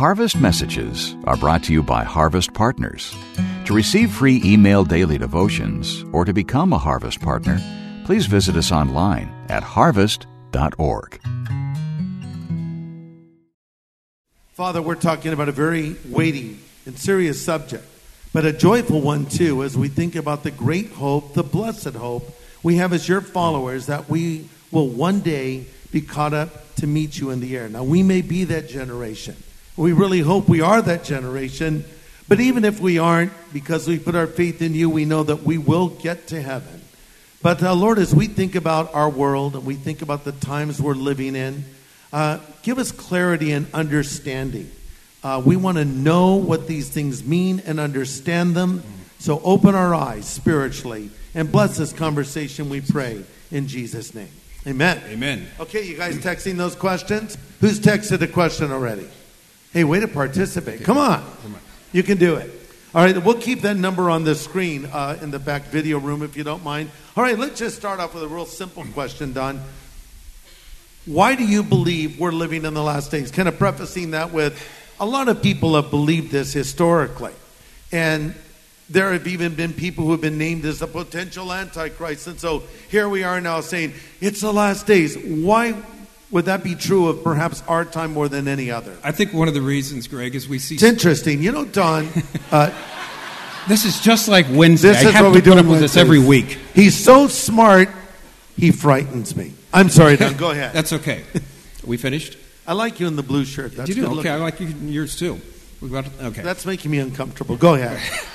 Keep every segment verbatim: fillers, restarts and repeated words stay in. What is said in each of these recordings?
Harvest Messages are brought to you by Harvest Partners. To receive free email daily devotions or to become a Harvest Partner, please visit us online at harvest dot org. Father, we're talking about a very weighty and serious subject, but a joyful one too, as we think about the great hope, the blessed hope we have as your followers, that we will one day be caught up to meet you in the air. Now, we may be that generation. We really hope we are that generation, but even if we aren't, because we put our faith in you, we know that we will get to heaven. But uh, Lord, as we think about our world and we think about the times we're living in, uh, give us clarity and understanding. Uh, we want to know what these things mean and understand them. So open our eyes spiritually and bless this conversation, we pray, in Jesus' name. Amen. Amen. Okay, you guys texting those questions? Who's texted a question already? Hey, way to participate. Come on. You can do it. All right, we'll keep that number on the screen uh, in the back video room if you don't mind. All right, let's just start off with a real simple question, Don. Why do you believe we're living in the last days? Kind of prefacing that with, a lot of people have believed this historically. And there have even been people who have been named as a potential Antichrist. And so here we are now saying, it's the last days. Why would that be true of perhaps our time more than any other? I think one of the reasons, Greg, is we see... It's interesting. You know, Don... Uh, this is just like Wednesday. This I is have what to we do put on up with this Wednesdays. every week. He's so smart, he frightens me. I'm sorry, Don. Go ahead. That's okay. We finished? I like you in the blue shirt. That's you do? good Okay, looking. I like you in yours too. We've got okay. That's making me uncomfortable. Go ahead.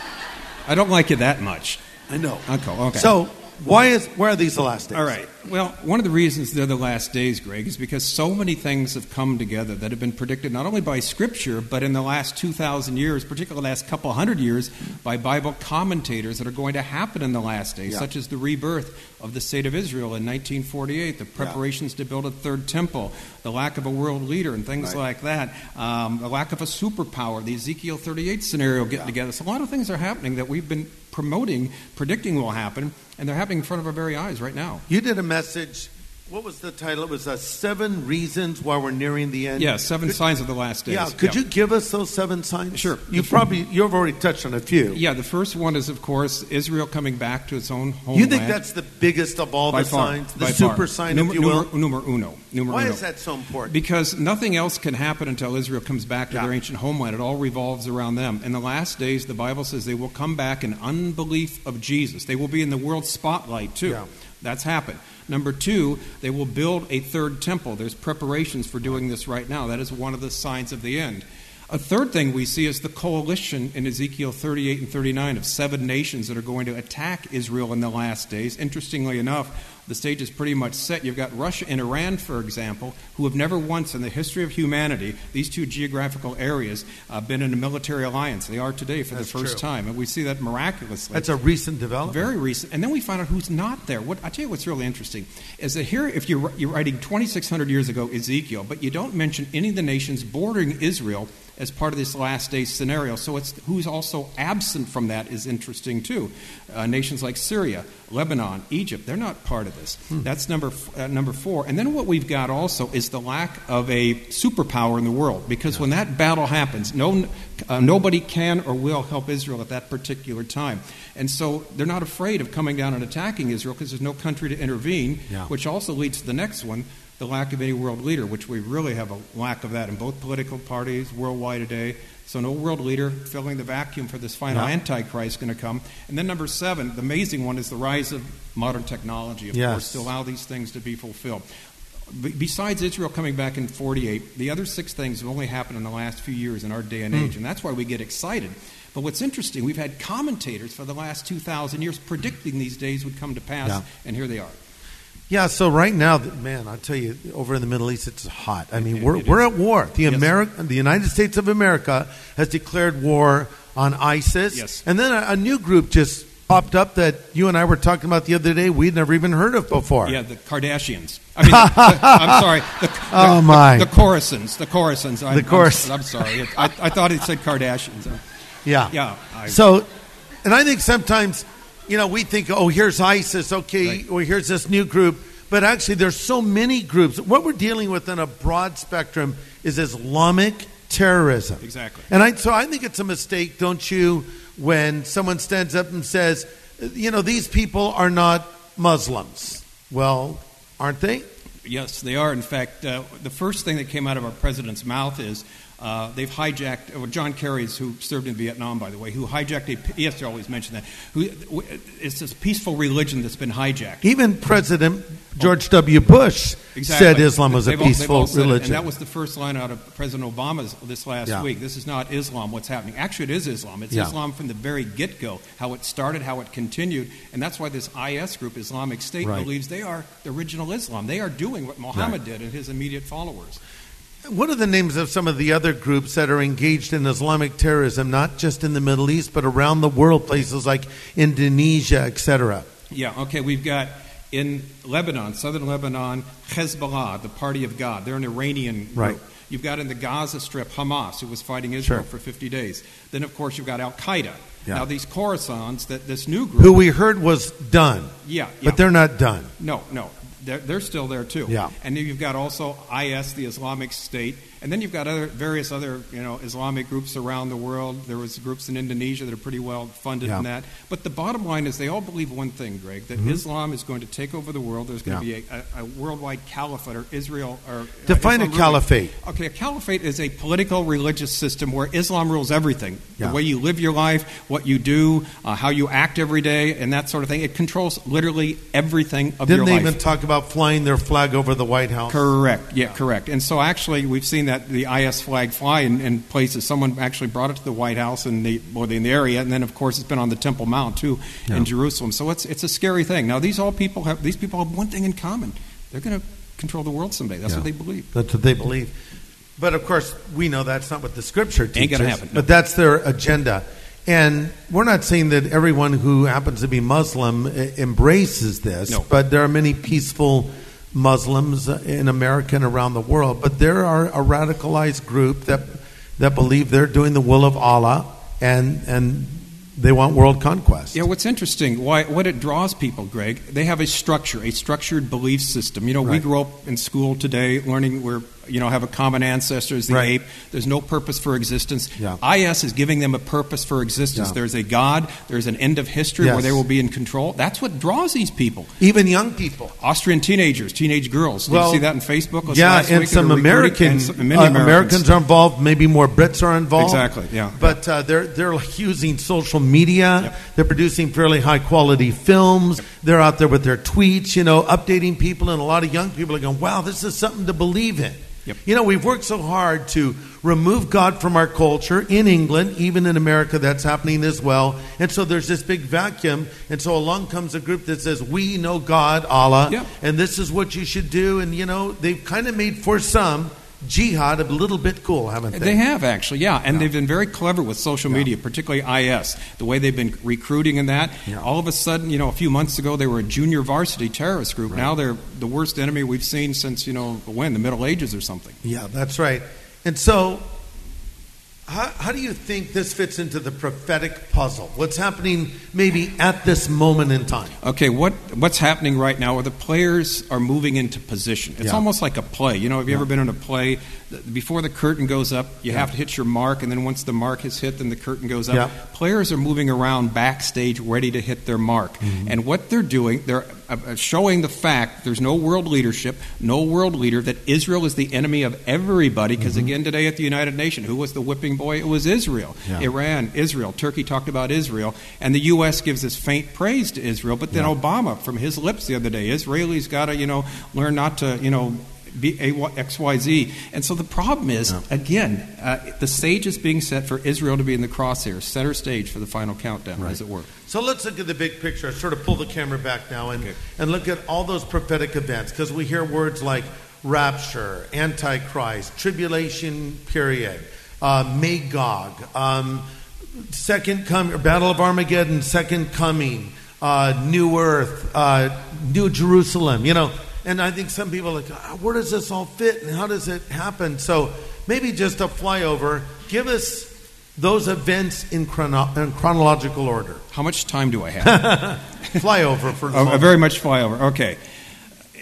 I don't like you that much. I know. Okay. okay. So, why is why are these the last days? All right. Well, one of the reasons they're the last days, Greg, is because so many things have come together that have been predicted not only by Scripture, but in the last two thousand years, particularly the last couple hundred years, by Bible commentators that are going to happen in the last days, Yeah. such as the rebirth of the state of Israel in nineteen forty-eight, the preparations yeah. to build a third temple, the lack of a world leader, and things Right. like that, um, the lack of a superpower, the Ezekiel thirty-eight scenario getting Yeah. together. So a lot of things are happening that we've been promoting, predicting will happen, and they're happening in front of our very eyes right now. You did a message. What was the title? It was uh, Seven Reasons Why We're Nearing the End. Yeah, seven could, signs of the last days. Yeah, could yeah. you give us those seven signs? Sure. You probably you've already touched on a few. Yeah, the first one is, of course, Israel coming back to its own homeland. You think that's the biggest of all by the far, signs, the by super far. sign, Numer, if you will? Numer, numero uno. Numero Why uno. is that so important? Because nothing else can happen until Israel comes back to Yeah. their ancient homeland. It all revolves around them. In the last days, the Bible says they will come back in unbelief of Jesus. They will be in the world spotlight, too. Yeah. That's happened. Number two, they will build a third temple. There's preparations for doing this right now. That is one of the signs of the end. A third thing we see is the coalition in Ezekiel thirty-eight and thirty-nine of seven nations that are going to attack Israel in the last days. Interestingly enough, the stage is pretty much set. You've got Russia and Iran, for example, who have never once in the history of humanity, these two geographical areas, uh, been in a military alliance. They are today for That's the first true. time, and we see that miraculously. That's a recent development. Very recent. And then we find out who's not there. What I tell you what's really interesting is that here, if you're, you're writing twenty-six hundred years ago Ezekiel, but you don't mention any of the nations bordering Israel as part of this last day scenario. So it's who's also absent from that is interesting too. Uh, nations like Syria, Lebanon, Egypt, they're not part of this. Hmm. That's number uh, number four. And then what we've got also is the lack of a superpower in the world, because yeah. when that battle happens, no uh, nobody can or will help Israel at that particular time. And so they're not afraid of coming down and attacking Israel because there's no country to intervene, yeah. which also leads to the next one, the lack of any world leader, which we really have a lack of that in both political parties worldwide today. So no world leader filling the vacuum for this final yeah. Antichrist going to come. And then number seven, the amazing one, is the rise of modern technology, of yes. course, to allow these things to be fulfilled. B- besides Israel coming back in forty-eight, the other six things have only happened in the last few years in our day and age, mm. and that's why we get excited. But what's interesting, we've had commentators for the last two thousand years predicting these days would come to pass, yeah. and here they are. Yeah, so right now, man, I'll tell you, over in the Middle East, it's hot. I mean, It- we're it we're is. at war. The Yes. America, the United States of America has declared war on ISIS. Yes. And then a, a new group just popped up that you and I were talking about the other day we'd never even heard of before. Yeah, the Kardashians. I mean, the, the, I'm sorry. The, the, Oh, my. The, the Coruscands. The Coruscands. I, The Corus- I'm, I'm sorry. I, I thought it said Kardashians. Yeah. Yeah. I, So, and I think sometimes, you know, we think, oh, here's ISIS, okay, Right. or here's this new group. But actually, there's so many groups. What we're dealing with in a broad spectrum is Islamic terrorism. Exactly. And I, so I think it's a mistake, don't you, when someone stands up and says, you know, these people are not Muslims. Well, aren't they? Yes, they are. In fact, uh, the first thing that came out of our president's mouth is uh, they've hijacked, well, John Kerry's, who served in Vietnam, by the way, who hijacked a, he has to always mention that, who, it's this peaceful religion that's been hijacked. Even President George W. Bush exactly. said Islam was they've a all, peaceful all said religion. It, and that was the first line out of President Obama's this last yeah. week. This is not Islam, what's happening. Actually, it is Islam. It's yeah. Islam from the very get-go, how it started, how it continued, and that's why this I S group, Islamic State, right. believes they are the original Islam. They are doing what Muhammad right. did and his immediate followers. What are the names of some of the other groups that are engaged in Islamic terrorism, not just in the Middle East, but around the world, places like Indonesia, et cetera? Yeah, okay, we've got in Lebanon, southern Lebanon, Hezbollah, the Party of God. They're an Iranian group. Right. You've got in the Gaza Strip Hamas, who was fighting Israel Sure. for fifty days. Then, of course, you've got Al-Qaeda. Yeah. Now, these Khorasans, that this new group... Who we heard was done. Yeah, yeah. But they're not done. No, no. They're, they're still there, too. Yeah. And then you've got also I S, the Islamic State. And then you've got other various other, you know, Islamic groups around the world. There was groups in Indonesia that are pretty well funded Yeah. in that. But the bottom line is they all believe one thing, Greg, that Mm-hmm. Islam is going to take over the world. There's going Yeah. to be a, a, a worldwide caliphate, or Israel... or Define uh, a Islam caliphate. Ruling. Okay, a caliphate is a political religious system where Islam rules everything. Yeah. The way you live your life, what you do, uh, how you act every day, and that sort of thing. It controls literally everything of Didn't your they life. even talk about flying their flag over the White House? Correct. Yeah, correct. And so actually, we've seen that the I S flag fly in, in places. Someone actually brought it to the White House in the, or in the area, and then of course it's been on the Temple Mount too Yeah. in Jerusalem. So it's it's a scary thing. Now these all people have these people have one thing in common: they're going to control the world someday. That's Yeah. what they believe. That's what they believe. But of course, we know that's not what the Scripture teaches. Ain't gonna happen, no. But that's their agenda. And we're not saying that everyone who happens to be Muslim eh, embraces this, No. but there are many peaceful Muslims in America and around the world. But there are a radicalized group that that believe they're doing the will of Allah, and and they want world conquest. Yeah, what's interesting, why, what it draws people, Greg, they have a structure, a structured belief system. You know, we Right. grew up in school today learning we're, you know, have a common ancestor as the Right. ape. There's no purpose for existence. Yeah. I S is giving them a purpose for existence. Yeah. There's a God. There's an end of history Yes. where they will be in control. That's what draws these people. Even young people. Austrian teenagers, teenage girls. Did Well, you see that on Facebook? This Yeah, last and week? some They're recruiting- American and some- many uh, Americans. Americans are involved. Maybe more Brits are involved. Exactly, yeah. But uh, they're they're like using social media. Yep. They're producing fairly high quality films. They're out there with their tweets, you know, updating people, and a lot of young people are going, "Wow, this is something to believe in." Yep. You know, we've worked so hard to remove God from our culture in England, even in America, that's happening as well. And so there's this big vacuum. And so along comes a group that says, we know God, Allah, Yep. and this is what you should do. And, you know, they've kind of made for some jihad a little bit cool, haven't they? They have, actually, yeah. And Yeah. they've been very clever with social media, particularly I S, the way they've been recruiting in that. Yeah. All of a sudden, you know, a few months ago, they were a junior varsity terrorist group. Now they're the worst enemy we've seen since, you know, when, the Middle Ages or something. Yeah, that's right. And so, how, how do you think this fits into the prophetic puzzle? What's happening maybe at this moment in time? Okay, what what's happening right now are the players are moving into position. It's Yeah. almost like a play. You know, have you Yeah. ever been in a play? The- Before the curtain goes up, you Yeah. have to hit your mark, and then once the mark is hit, then the curtain goes up. Yeah. Players are moving around backstage ready to hit their mark. Mm-hmm. And what they're doing, they're uh, uh, showing the fact there's no world leadership, no world leader, that Israel is the enemy of everybody. Because Mm-hmm. again, today at the United Nations, who was the whipping boy? It was Israel. Yeah. Iran, Israel. Turkey talked about Israel. And the U S gives this faint praise to Israel. But then Yeah. Obama, from his lips the other day, Israelis got to, you know, learn not to, you know, be A Y X Y Z. And so the problem is, Yeah. again, uh, the stage is being set for Israel to be in the crosshairs, center stage for the final countdown, Right. as it were. So let's look at the big picture. Sort of pull the camera back now and, Okay. and look at all those prophetic events, because we hear words like rapture, antichrist, tribulation period, uh, Magog, um, second coming, Battle of Armageddon, second coming, uh, new earth, uh, new Jerusalem, you know. And I think some people are like, "Ah, where does this all fit and how does it happen?" So maybe just a flyover. Give us those events in, chrono- in chronological order. How much time do I have? Flyover for the Oh, moment. very much flyover. Okay.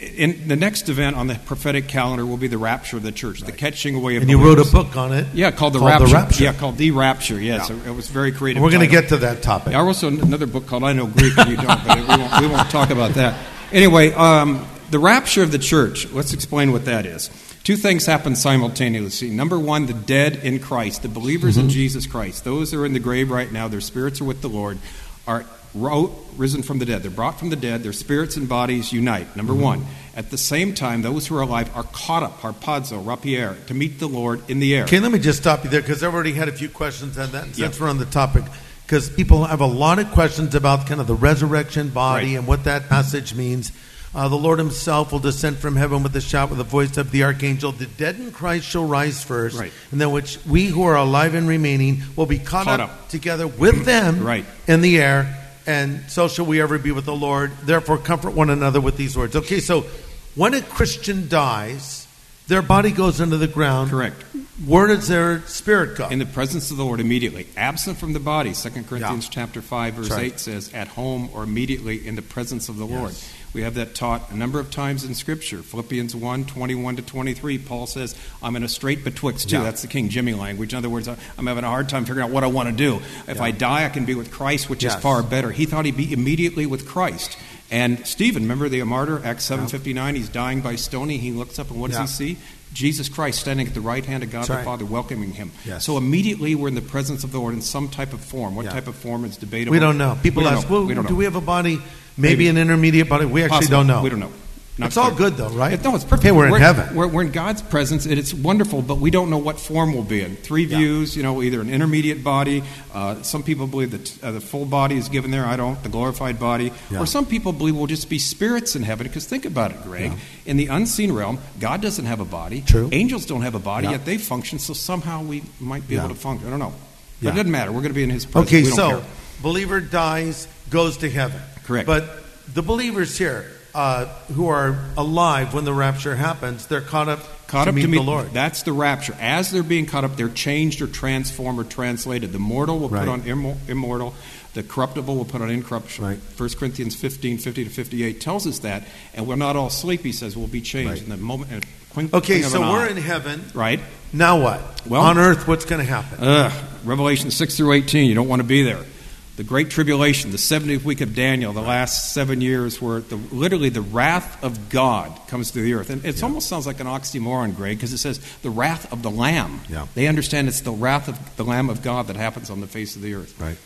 in the next event on the prophetic calendar will be the rapture of the church, right. the catching away of and believers. you wrote a book on it. Yeah, called the, called rapture. the rapture. Yeah, called The Rapture. Yes, yeah. It was very creative. We're going to title. get to that topic. Yeah, I wrote another book called I Know Greek and You Don't, but we won't, we won't talk about that. Anyway, um, the rapture of the church. Let's explain what that is. Two things happen simultaneously. Number one, the dead in Christ, the believers mm-hmm. in Jesus Christ, those that are in the grave right now, their spirits are with the Lord, are risen from the dead. They're brought from the dead. Their spirits and bodies unite, number mm-hmm. one. At the same time, those who are alive are caught up, harpazo, rapier, to meet the Lord in the air. Okay, let me just stop you there because I've already had a few questions on that since yep. we're on the topic. Because people have a lot of questions about kind of the resurrection body right. and what that passage means. Uh, the Lord himself will descend from heaven with a shout, with the voice of the archangel. The dead in Christ shall rise first, right. and then which we who are alive and remaining will be caught, caught up, up together with them right. in the air, and so shall we ever be with the Lord. Therefore, comfort one another with these words. Okay, so when a Christian dies, their body goes into the ground. Correct. Where does their spirit go? In the presence of the Lord immediately. Absent from the body, Second Corinthians yeah. chapter five, verse right. eight says, at home or immediately in the presence of the yes. Lord. We have that taught a number of times in Scripture. Philippians one, twenty-one to twenty-three, Paul says, I'm in a strait betwixt two. Yeah. That's the King Jimmy language. In other words, I'm having a hard time figuring out what I want to do. If yeah. I die, I can be with Christ, which yes. is far better. He thought he'd be immediately with Christ. And Stephen, remember the martyr, Acts seven fifty-nine, he's dying by stoning. He looks up and what does yeah. he see? Jesus Christ standing at the right hand of God That's the right. Father, welcoming him. Yes. So immediately we're in the presence of the Lord in some type of form. What yeah. type of form is debatable? We don't know. People we ask, know. well, we don't do know. we have a body? Maybe, Maybe. an intermediate body. We actually Possible. don't know. We don't know. Not it's clear. all good, though, right? It, no, it's perfect. Hey, we're, we're in heaven. We're, we're in God's presence, and it's wonderful, but we don't know what form we'll be in. Three yeah. views, you know, either an intermediate body. Uh, some people believe that uh, the full body is given there. I don't. The glorified body. Yeah. Or some people believe we'll just be spirits in heaven, because think about it, Greg. Yeah. In the unseen realm, God doesn't have a body. True. Angels don't have a body, Yeah. yet they function, so somehow we might be Yeah. able to function. I don't know. But Yeah. it doesn't matter. We're going to be in His presence. Okay, we don't so care. believer dies, goes to heaven. Correct. But the believers here uh, who are alive when the rapture happens, they're caught up Caught to up meet to meet the Lord. That's the rapture. As they're being caught up, they're changed or transformed or translated. The mortal will Right. put on immor- immortal. The corruptible will put on incorruptible. Right. First Corinthians fifteen, fifty to fifty-eight tells us that. And we're not all asleep, he says. We'll be changed Right. in the moment. In a twink- Okay, twink of so an we're eye. in heaven. Right. Now what? Well- on earth, what's going to happen? Ugh, Revelation six through eighteen. You don't want to be there. The great tribulation, the seventieth week of Daniel, the last seven years where the, literally the wrath of God comes to the earth. And it Yeah. almost sounds like an oxymoron, Greg, because it says the wrath of the Lamb. Yeah. They understand it's the wrath of the Lamb of God that happens on the face of the earth. Right.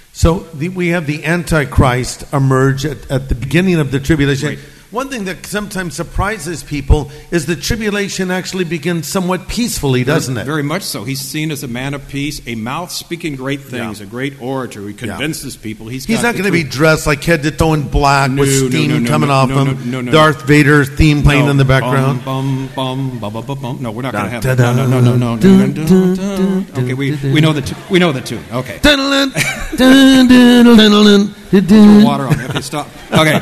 So the, we have the Antichrist emerge at, at the beginning of the tribulation. Right. One thing that sometimes surprises people is the tribulation actually begins somewhat peacefully, doesn't very, it? Very much so. He's seen as a man of peace, a mouth speaking great things, Yeah. a great orator. He convinces people. He's, He's got not the going to be truth. dressed like head to toe in black No, with no, steam no, no, coming no, off no, him. no, no, no. Darth Vader's theme playing No. in the background. Bum, bum, bum, bum, bum, bum. No, we're not going to have Dun, that. No, dun, no, no, no, no. dun, Dun, dun, dun, dun. Okay, we, we know the tu- we know the tune. Okay. Dun-dun, dun-dun, dun-dun, dun-dun. Water on. Okay, stop. Okay.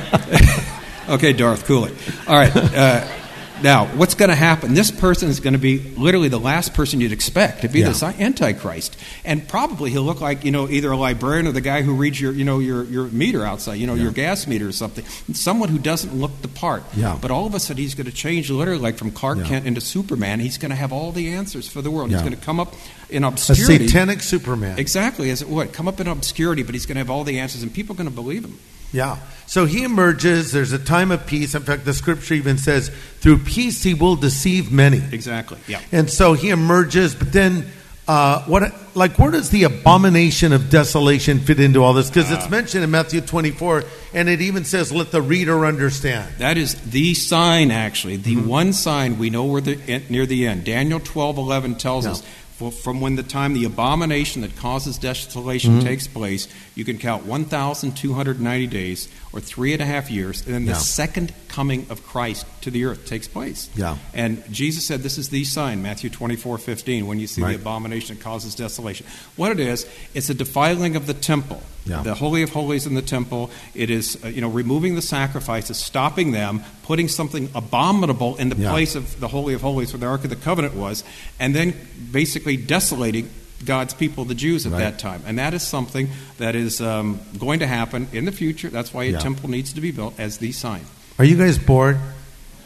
Okay, Darth, cool it. All right. Uh, now, what's going to happen? This person is going to be literally the last person you'd expect to be Yeah. this Antichrist, and probably he'll look like, you know, either a librarian or the guy who reads your, you know, your, your meter outside, you know, Yeah. your gas meter or something. Someone who doesn't look the part. Yeah. But all of a sudden, he's going to change literally, like from Clark Yeah. Kent into Superman. He's going to have all the answers for the world. Yeah. He's going to come up in A obscurity. satanic Superman. Exactly, as it would come up in obscurity, but he's going to have all the answers, and people are going to believe him. Yeah. So he emerges. There's a time of peace. In fact, the scripture even says, through peace he will deceive many. Exactly. Yeah. And so he emerges, but then, uh, what? Like, where does the abomination of desolation fit into all this? Because it's mentioned in Matthew twenty-four, and it even says, let the reader understand. That is the sign, actually, the Mm-hmm. one sign we know we're the, near the end. Daniel twelve eleven tells Yeah. us, for, from when the time the abomination that causes desolation Mm-hmm. takes place, you can count one thousand two hundred ninety days, or three and a half years, and then the Yeah. second coming of Christ to the earth takes place. Yeah. And Jesus said, this is the sign, Matthew twenty-four fifteen, when you see Right. the abomination that causes desolation. What it is, it's a defiling of the temple. Yeah. The Holy of Holies in the temple. It is, uh, you know, removing the sacrifices, stopping them, putting something abominable in the Yeah. place of the Holy of Holies where the Ark of the Covenant was, and then basically desolating God's people, the Jews, at Right. that time. And that is something that is um, going to happen in the future. That's why a Yeah. temple needs to be built as the sign. Are you guys bored?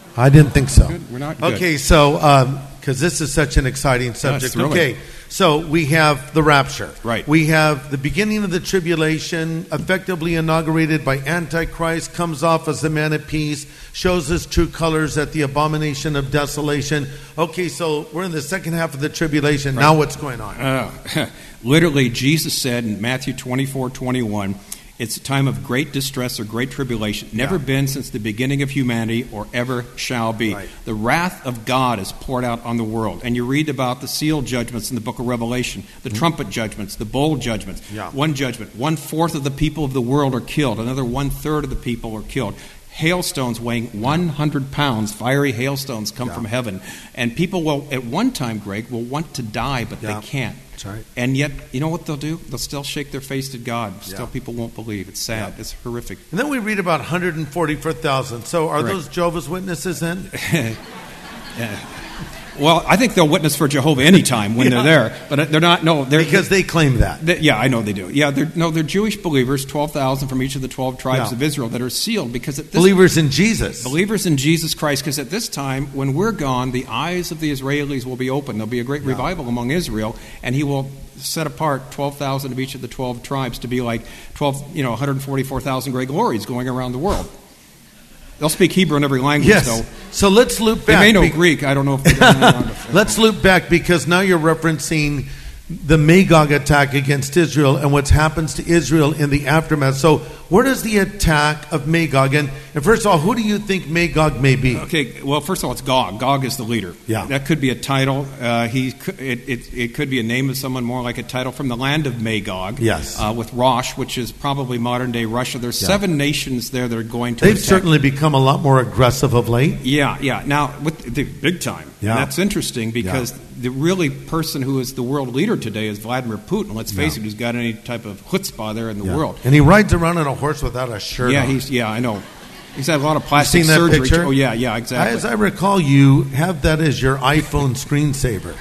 I didn't think so. Good. We're not good. Okay, so because um, this is such an exciting subject. thrilling. Okay, so we have the rapture. Right. We have the beginning of the tribulation, effectively inaugurated by Antichrist, comes off as the man of peace, shows his true colors at the abomination of desolation. Okay, so we're in the second half of the tribulation. Right. Now what's going on? Uh, literally, Jesus said in Matthew twenty-four twenty-one, it's a time of great distress or great tribulation, never yeah. been since the beginning of humanity or ever shall be. Right. The wrath of God is poured out on the world. And you read about the seal judgments in the book of Revelation, the mm-hmm. trumpet judgments, the bowl judgments. Yeah. One judgment, one-fourth of the people of the world are killed. Another one-third of the people are killed. Hailstones weighing one hundred pounds, fiery hailstones come yeah. from heaven. And people will, at one time, Greg, will want to die, but yeah. they can't. That's right. And yet, you know what they'll do? They'll still shake their face at God. Still, yeah. people won't believe. It's sad. Yeah. It's horrific. And then we read about one hundred forty-four thousand. So are Correct. those Jehovah's Witnesses then? yeah. Well, I think they'll witness for Jehovah anytime when yeah. they're there, but they're not. No, they're because they claim that. They, yeah, I know they do. Yeah, they're, no, they're Jewish believers, twelve thousand from each of the twelve tribes yeah. of Israel that are sealed because at this, believers in Jesus, believers in Jesus Christ. Because at this time, when we're gone, the eyes of the Israelis will be open. There'll be a great yeah. revival among Israel, and He will set apart twelve thousand of each of the twelve tribes to be like twelve, you know, one hundred forty-four thousand great glories going around the world. They'll speak Hebrew in every language, yes. though. So let's loop back. They may know Be- Greek. I don't know if they're going to Let's loop back because now you're referencing the Magog attack against Israel and what happens to Israel in the aftermath. So where does the attack of Magog, and, and first of all, who do you think Magog may be? Okay, well, first of all, it's Gog. Gog is the leader. Yeah. That could be a title. Uh, he it, it, it could be a name of someone more like a title from the land of Magog. Yes. Uh, with Rosh, which is probably modern-day Russia. There's yeah. seven nations there that are going to They've attack. certainly become a lot more aggressive of late. Yeah, yeah. Now, with the big time. Yeah. And that's interesting because yeah. the really person who is the world leader today is Vladimir Putin. Let's face yeah. it, who's got any type of chutzpah there in the yeah. world. And he rides around on a horse without a shirt yeah, on. He's, yeah, I know. He's had a lot of plastic You've seen that surgery. picture? Oh, yeah, yeah, exactly. As I recall, you have that as your iPhone screensaver.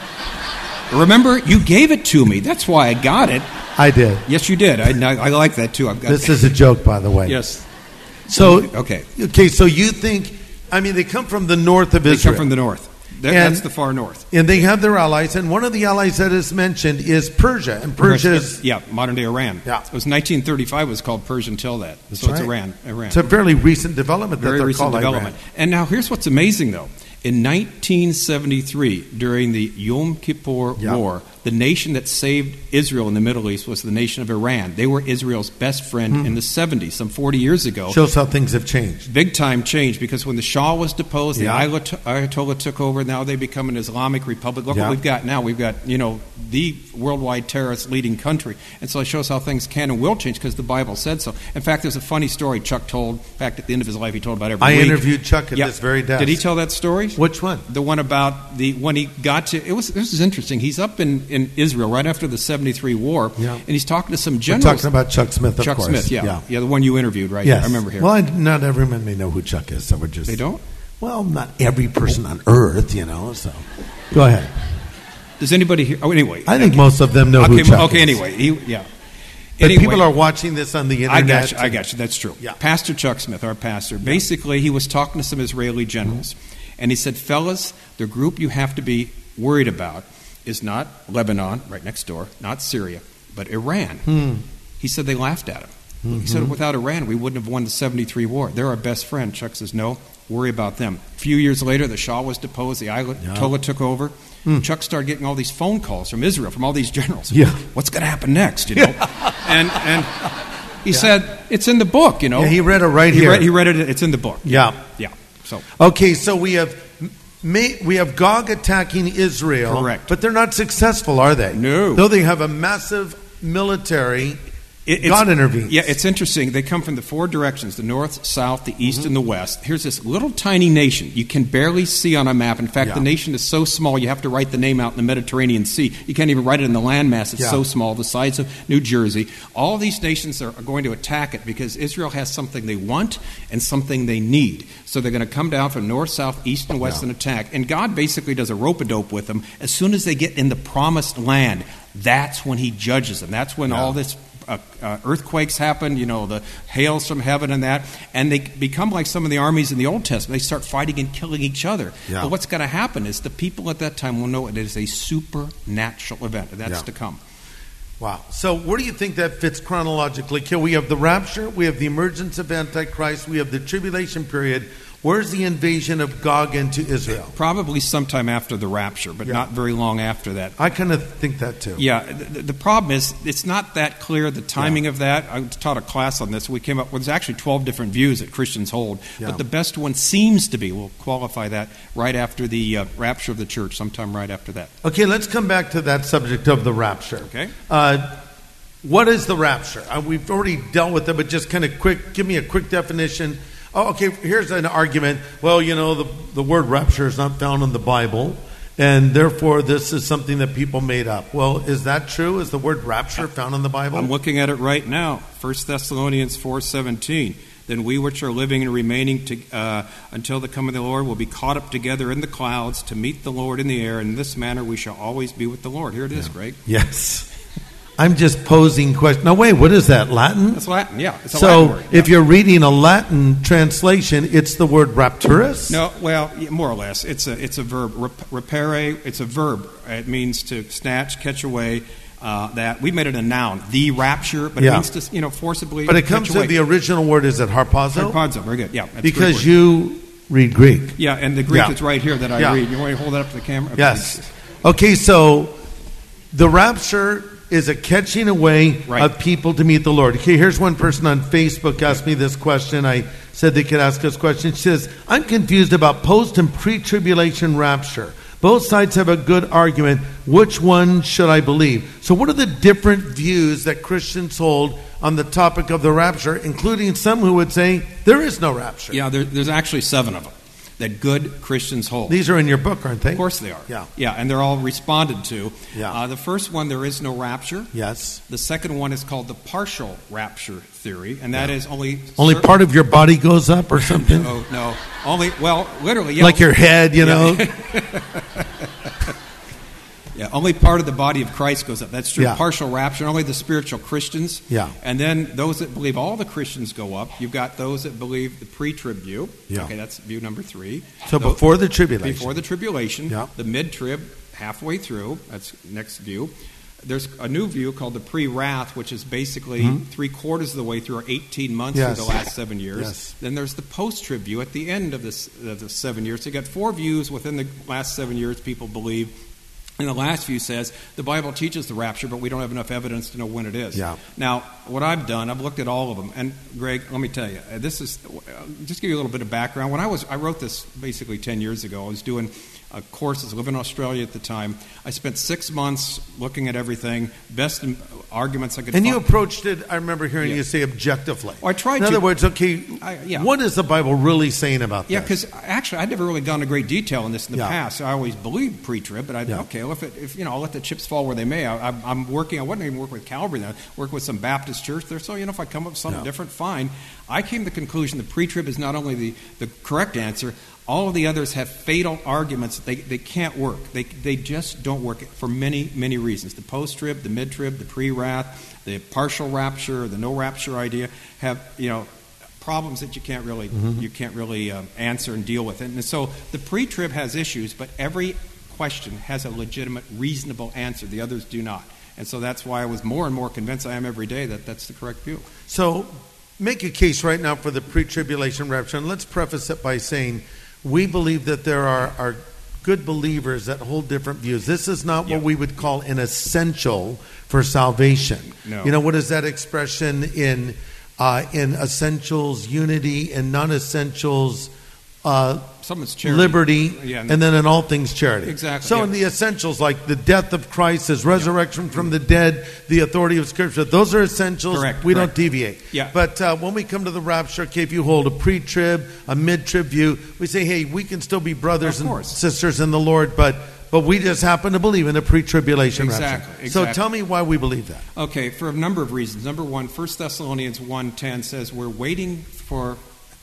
Remember, you gave it to me. That's why I got it. I did. Yes, you did. I, I like that, too. I've got this is a joke, by the way. Yes. So, okay. Okay, so you think, I mean, they come from the north of they Israel. They come from the north. That, and, that's the far north. And they have their allies, and one of the allies that is mentioned is Persia. And Persia is... Yeah, modern-day Iran. Yeah. It was nineteen thirty-five, it was called Persia until that. That's so right. it's Iran. Iran. It's a fairly recent development Very that they're recent called development. Iran. And now here's what's amazing, though. In nineteen seventy-three, during the Yom Kippur yeah. War, the nation that saved Israel in the Middle East was the nation of Iran. They were Israel's best friend mm. in the seventies, some forty years ago. Shows how things have changed. Big time change, because when the Shah was deposed, yeah. the Ayatollah took over. Now they become an Islamic republic. Look yeah. what we've got now. We've got, you know, the worldwide terrorist leading country. And so it shows how things can and will change because the Bible said so. In fact, there's a funny story Chuck told, in fact, at the end of his life, he told about every I week. I interviewed Chuck at yeah. this very desk. Did he tell that story? Which one? The one about the when he got to, it was, this is interesting. He's up in, in Israel right after the seventy-three war, yeah. and he's talking to some generals. We're talking about Chuck Smith, of Chuck course. Smith, yeah. yeah. Yeah, the one you interviewed, right? Yes. I remember here. Well, I, not everyone may know who Chuck is, so we're just... They don't? Well, not every person on earth, you know, so... Go ahead. Does anybody here... Oh, anyway. I think most of them know okay, who Chuck okay, is. anyway. He, yeah. But anyway, people are watching this on the internet. I got you. I got you. That's true. Yeah. Pastor Chuck Smith, our pastor, yeah. basically he was talking to some Israeli generals, mm-hmm. and he said, fellas, the group you have to be worried about is not Lebanon, right next door, not Syria, but Iran. Hmm. He said they laughed at him. Mm-hmm. He said, without Iran, we wouldn't have won the seventy-three war. They're our best friend. Chuck says, no, worry about them. A few years later, the Shah was deposed, the Ayatollah yeah. took over. Mm. Chuck started getting all these phone calls from Israel, from all these generals. Yeah. What's going to happen next, you know? and and he yeah. said, it's in the book, you know. Yeah, he read it right he here. Read, he read it, it's in the book. Yeah. Yeah. So Okay, so we have... We have Gog attacking Israel, correct. But they're not successful, are they? No. Though they have a massive military, it, God intervenes. Yeah, it's interesting. They come from the four directions, the north, south, the east, mm-hmm. and the west. Here's this little tiny nation you can barely see on a map. In fact, yeah. the nation is so small you have to write the name out in the Mediterranean Sea. You can't even write it in the landmass. It's yeah. so small, the size of New Jersey. All these nations are, are going to attack it because Israel has something they want and something they need. So they're going to come down from north, south, east, and west yeah. and attack. And God basically does a rope-a-dope with them. As soon as they get in the promised land, that's when he judges them. That's when yeah. all this uh, uh, earthquakes happen, you know, the hails from heaven and that, and they become like some of the armies in the Old Testament. They start fighting and killing each other. Yeah. But what's going to happen is the people at that time will know it is a supernatural event, and that's Yeah. to come. Wow. So where do you think that fits chronologically? Here we have the rapture, we have the emergence of Antichrist, we have the tribulation period. Where's the invasion of Gog into Israel? Probably sometime after the rapture, but Yeah. not very long after that. I kind of think that too. Yeah, the, the problem is it's not that clear, the timing yeah. of that. I taught a class on this. We came up with there's actually twelve different views that Christians hold, Yeah. but the best one seems to be, we'll qualify that, right after the uh, rapture of the church, sometime right after that. Okay, let's come back to that subject of the rapture. Okay. Uh, what is the rapture? Uh, we've already dealt with it, but just kind of quick, give me a quick definition. Oh, okay, here's an argument. Well, you know, the, the word rapture is not found in the Bible, and therefore this is something that people made up. Well, is that true? Is the word rapture found in the Bible? I'm looking at it right now. First Thessalonians four seventeen. Then we which are living and remaining to, uh, until the coming of the Lord will be caught up together in the clouds to meet the Lord in the air. In this manner we shall always be with the Lord. Here it is, Yeah. Greg. Yes. I'm just posing questions. Now, wait, what is that, Latin? That's Latin, yeah. It's a so Latin word. if yeah. you're reading a Latin translation, it's the word rapturus? No, well, yeah, more or less. It's a it's a verb. Rep- repere, it's a verb. It means to snatch, catch away. Uh, that we made it a noun, the rapture, but Yeah. it means to, you know, forcibly. But it comes catch to away. the original word, is it harpazo? Harpazo, very good. Yeah, that's Because Greek word. you read Greek. Yeah, and the Greek Yeah. is right here that I Yeah. read. You want to hold that up to the camera? Okay. Yes. Okay, so the rapture is a catching away Right. of people to meet the Lord. Okay, here's one person on Facebook asked me this question. I said they could ask us questions. She says, I'm confused about post and pre-tribulation rapture. Both sides have a good argument. Which one should I believe? So what are the different views that Christians hold on the topic of the rapture, including some who would say there is no rapture? Yeah, there, there's actually seven of them that good Christians hold. These are in your book, aren't they? Of course they are. Yeah. Yeah, and they're all responded to. Yeah. Uh, the first one, there is no rapture. Yes. The second one is called the partial rapture theory, and that Yeah. is only... Only certain- part of your body goes up or something? No, no. Only, well, literally, yeah. Like your head, you know? Yeah, only part of the body of Christ goes up. That's true. Yeah. Partial rapture, only the spiritual Christians. Yeah. And then those that believe all the Christians go up. You've got those that believe the pre-trib view. Yeah. Okay, that's view number three. So Tho- before the tribulation. Before the tribulation. Yeah. The mid-trib, halfway through. That's next view. There's a new view called the pre-wrath, which is basically Mhm. three-quarters of the way through, or eighteen months Yes. through the last seven years. Yes. Then there's the post-trib view at the end of, this, of the seven years. So you've got four views within the last seven years people believe. And the last view says the Bible teaches the rapture, but we don't have enough evidence to know when it is. Yeah. Now, what I've done, I've looked at all of them. And, Greg, let me tell you, uh, this is, uh, just give you a little bit of background. When I was, I wrote this basically ten years ago. I was doing uh, courses, living in Australia at the time. I spent six months looking at everything, best in, arguments I could And find. you approached it, I remember hearing Yeah. you say objectively. Well, I tried In to. other words, okay, I- yeah. what is the Bible really saying about Yeah, this? because actually I'd never really gone into great detail in this in the Yeah. past. I always believed pre-trib, but I Yeah. okay, well, if, it, if you know, I'll let the chips fall where they may. I, I'm, I'm working. I wasn't even working with Calvary then. I worked with some Baptist church there. So you know, if I come up with something Yeah. different, fine. I came to the conclusion that pre-trib is not only the, the correct answer. All of the others have fatal arguments. They they can't work. They they just don't work for many many reasons. The post-trib, the mid-trib, the pre-wrath, the partial rapture, the no rapture idea have you know. problems that you can't really Mm-hmm. you can't really um, answer and deal with. And so the pre-trib has issues, but every question has a legitimate, reasonable answer. The others do not. And so that's why I was more and more convinced I am every day that that's the correct view. So make a case right now for the pre-tribulation rapture. And let's preface it by saying we believe that there are, are good believers that hold different views. This is not Yeah. what we would call an essential for salvation. No. You know, what is that expression in uh, in essentials, unity, and non-essentials, uh, Some is charity. liberty, Yeah, and then in all things charity. Exactly, So yeah. in the essentials, like the death of Christ, His resurrection from the dead, the authority of Scripture, those are essentials. Correct, We correct. don't deviate. Yeah. But uh, when we come to the rapture, okay, if you hold a pre-trib, a mid-trib view, we say, hey, we can still be brothers Of and course. sisters in the Lord, but but we just happen to believe in a pre-tribulation Exactly, rapture. So exactly. tell me why we believe that. Okay, for a number of reasons. Number one, First Thessalonians one ten says we're waiting for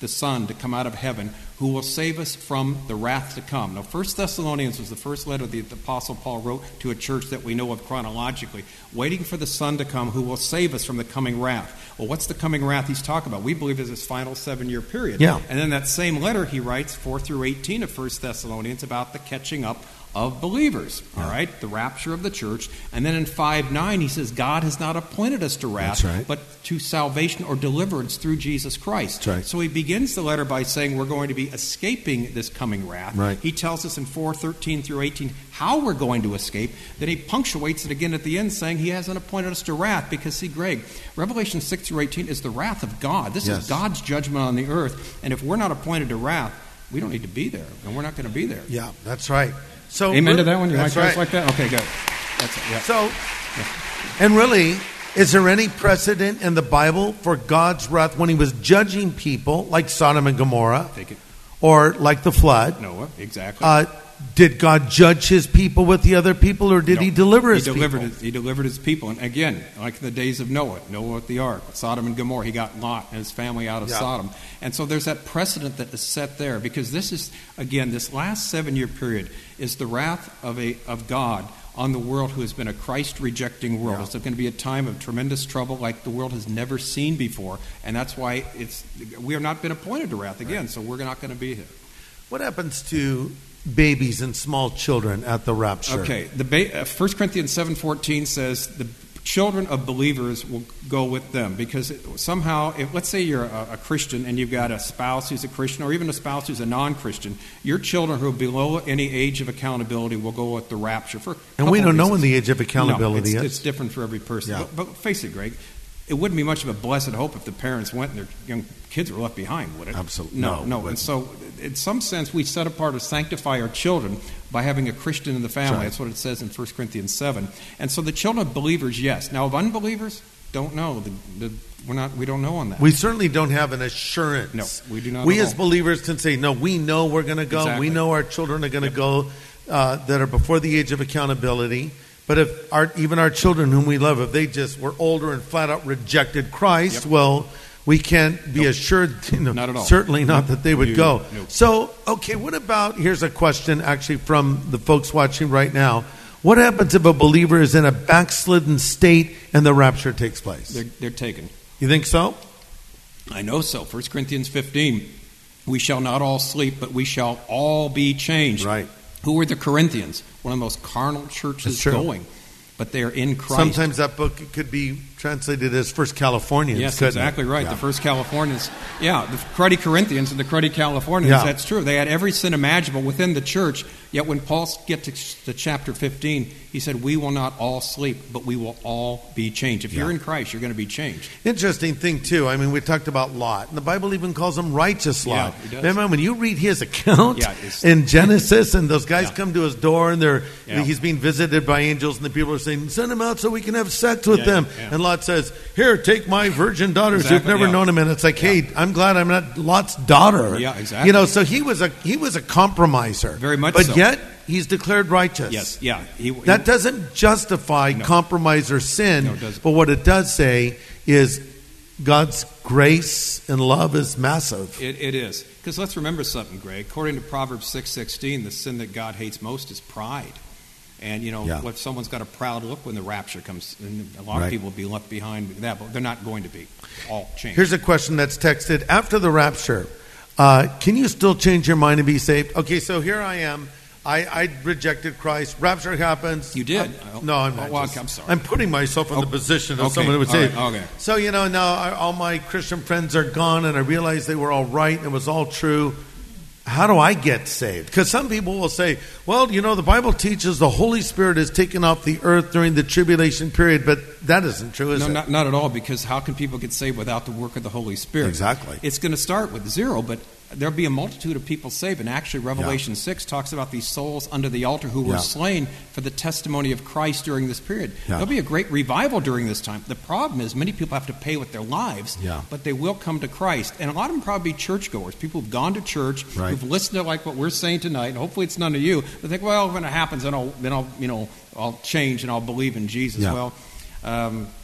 the Son to come out of heaven, who will save us from the wrath to come. Now, First Thessalonians was the first letter that the Apostle Paul wrote to a church that we know of chronologically, waiting for the Son to come who will save us from the coming wrath. Well, what's the coming wrath he's talking about? We believe is this final seven-year period. Yeah. And then that same letter he writes, four through eighteen of First Thessalonians, about the catching up of believers, all right, the rapture of the church. And then in five nine, he says, God has not appointed us to wrath, right. but to salvation or deliverance through Jesus Christ. Right. So he begins the letter by saying we're going to be escaping this coming wrath. Right. He tells us in four thirteen through eighteen how we're going to escape. Then he punctuates it again at the end, saying he hasn't appointed us to wrath, because, see, Greg, Revelation six through eighteen is the wrath of God. This Yes. is God's judgment on the earth. And if we're not appointed to wrath, we don't need to be there, and we're not going to be there. Yeah, that's right. So Amen to that one? You like that's guys right. like that? Okay, good. That's it, yeah. So, and really, is there any precedent in the Bible for God's wrath when he was judging people like Sodom and Gomorrah Take it. or like the flood? Noah, exactly. Uh, did God judge his people with the other people, or did No. he deliver his he delivered people? His, he delivered his people. And again, like in the days of Noah, Noah at the ark, Sodom and Gomorrah, he got Lot and his family out of Yeah. Sodom. And so there's that precedent that is set there, because this is, again, this last seven-year period is the wrath of a of God on the world who has been a Christ-rejecting world. Yeah. It's going to be a time of tremendous trouble like the world has never seen before. And that's why it's we have not been appointed to wrath again, so we're not going to be here. What happens to babies and small children at the rapture? Okay, the ba- uh, First Corinthians seven fourteen says the children of believers will go with them, because it, somehow, if, let's say you're a, a Christian and you've got a spouse who's a Christian, or even a spouse who's a non-Christian, your children who are below any age of accountability will go with the rapture. For a And we couple don't know reasons. when the age of accountability no, it's, is. it's different for every person. Yeah. But, but face it, Greg, it wouldn't be much of a blessed hope if the parents went and their young kids were left behind, would it? Absolutely. No, No, no. but- And so, in some sense, we set apart or sanctify our children by having a Christian in the family. Right. That's what it says in First Corinthians seven. And so the children of believers, yes. Now, of unbelievers, don't know. The, the, we're not, we don't know on that. We certainly don't have an assurance. No, we do not We at as all. believers can say, no, we know we're going to go. Exactly. We know our children are going to go uh, that are before the age of accountability. But if our, even our children whom we love, if they just were older and flat out rejected Christ, Yep. well, we can't be Nope. assured, you know, Not at all. certainly not Nope. that they would You- go. nope. So, okay, what about, here's a question actually from the folks watching right now. What happens if a believer is in a backslidden state and the rapture takes place? They're, they're taken. You think so? I know so. First Corinthians fifteen, we shall not all sleep, but we shall all be changed. Right. Who were the Corinthians? One of the most carnal churches That's true. going. But they are in Christ. Sometimes that book could be translated as First Californians. Yes, couldn't it? exactly right. Yeah. The first Californians, yeah, the cruddy Corinthians and the cruddy Californians, Yeah. that's true. They had every sin imaginable within the church, yet when Paul gets to, to chapter fifteen, he said, we will not all sleep, but we will all be changed. If Yeah. you're in Christ, you're going to be changed. Interesting thing, too. I mean, we talked about Lot, and the Bible even calls him righteous Yeah, Lot. it does. Remember, when you read his account Yeah, it's- in Genesis, and those guys Yeah. come to his door, and they're Yeah. he's being visited by angels, and the people are saying, send him out so we can have sex with Yeah, them. yeah. And Lot says, here, take my virgin daughters who've Exactly, never yeah. known him. And it's like, hey, I'm glad I'm not Lot's daughter. Yeah, exactly. You know, so he was a he was a compromiser. Very much But so. yet, he's declared righteous. Yes, yeah. He, That he- doesn't justify No. compromise or sin, No, it doesn't. but what it does say is God's grace and love is massive. It, it is. Because let's remember something, Greg. According to Proverbs six sixteen, the sin that God hates most is pride. And, you know, Yeah. if someone's got a proud look when the rapture comes, and a lot Right. of people will be left behind with that, but they're not going to be all changed. Here's a question that's texted after the rapture. Uh, can you still change your mind and be saved? Okay, so here I am. I, I rejected Christ. Rapture happens. You did? I- no, I'm not. Oh, well, just- I'm sorry. I'm putting myself in the Okay. position of Okay. someone who would All say. right. Okay. So you know now I, all my Christian friends are gone, and I realize they were all right and it was all true. How do I get saved? Because some people will say, well, you know, the Bible teaches the Holy Spirit is taken off the earth during the tribulation period, but that isn't true, is No, it? not, not at all, because how can people get saved without the work of the Holy Spirit? Exactly. It's going to start with zero, but there'll be a multitude of people saved. And actually, Revelation six talks about these souls under the altar who were Yeah. slain for the testimony of Christ during this period. Yeah. There'll be a great revival during this time. The problem is many people have to pay with their lives, Yeah. but they will come to Christ. And a lot of them probably be churchgoers, people who've gone to church, Right. who've listened to like what we're saying tonight, and hopefully it's none of you. They think, well, when it happens, then I'll, then I'll, you know, I'll change and I'll believe in Jesus. Yeah. Well, um,